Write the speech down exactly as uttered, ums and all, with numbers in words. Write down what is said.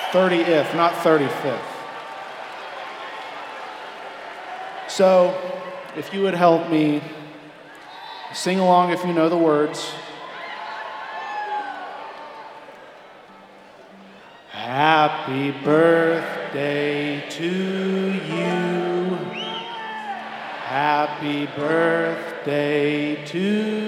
thirtieth, not thirty-fifth. So, if you would help me sing along if you know the words. Happy birthday to you. Happy birthday to